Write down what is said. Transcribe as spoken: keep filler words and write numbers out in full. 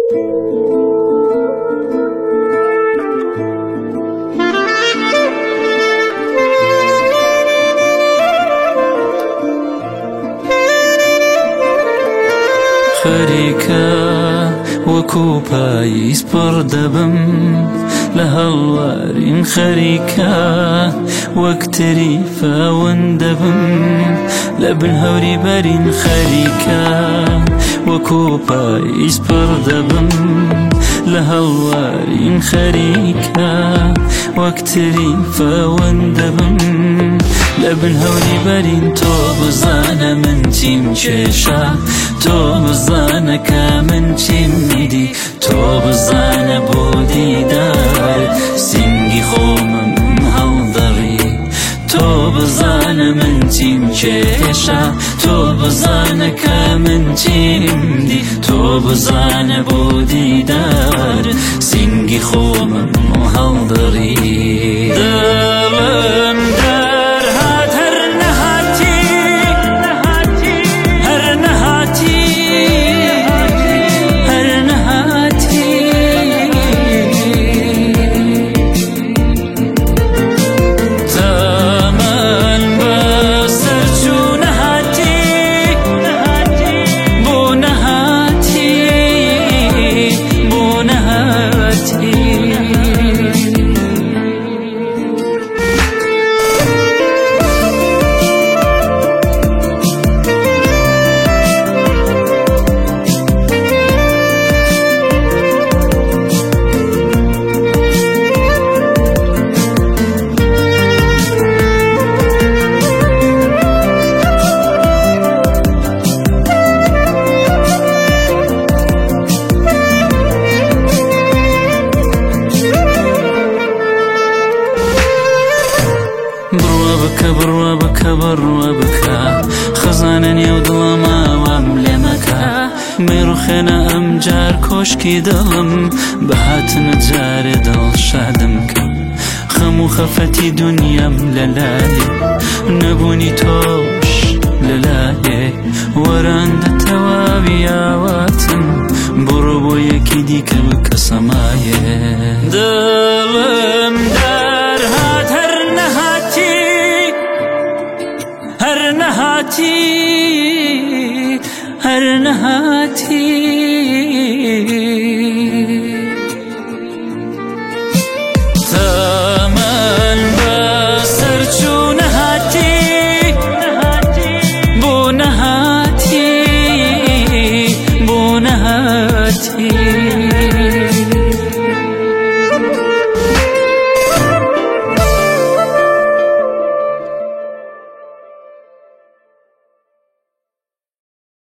خەریکە وەکو پاییز پڕ دەبم لە هەڵوارین خەریکە وەک تری فاون دەبم لە بن هەوری بەرین خەریکە وەکو پاییز پڕ دەبم لە هەڵوارین خەریکە وەک تری فاون دەبم لە بن هەوری بەرین تۆ بزانە من چیم کێشە تۆ بزانە کە من چیم میدی تۆ بزانە بۆ دیدار سینگی خۆمم هەڵدەڕی تۆ بزانە من چیم کێشە تۆ بزانە کە من چیم دی تۆ بزانە بۆ دیدار سینگی خۆمم هەڵدەڕی دڵم دەرهات هەر نەهاتی هەر نەهاتی هەر نەهاتی تەمەن بەسەر چوو نەهاتی بۆ نەهاتی بۆ نەهاتی بڕوا بکە بڕوا بکە بڕوا بکە خەزانە نێو دڵەما وام لێ مەکە مێڕوخێنە ئەم جار کۆشکی دڵم بە هاتنە جارێ دڵ شادم کە خەم و خەفەتی دونیام لە لایێ نەبوونی تۆش لە لایێ وەرانە تەواوی ئاواتم بڕۆ بۆ یەکی دیکە بکە سەمایێ دڵم دەرهات هەر نەهاتی هەر نەهاتی هەر نەهاتی تەمەن بەسەر چوو نەهاتی بۆ نەهاتی بۆ نەهاتی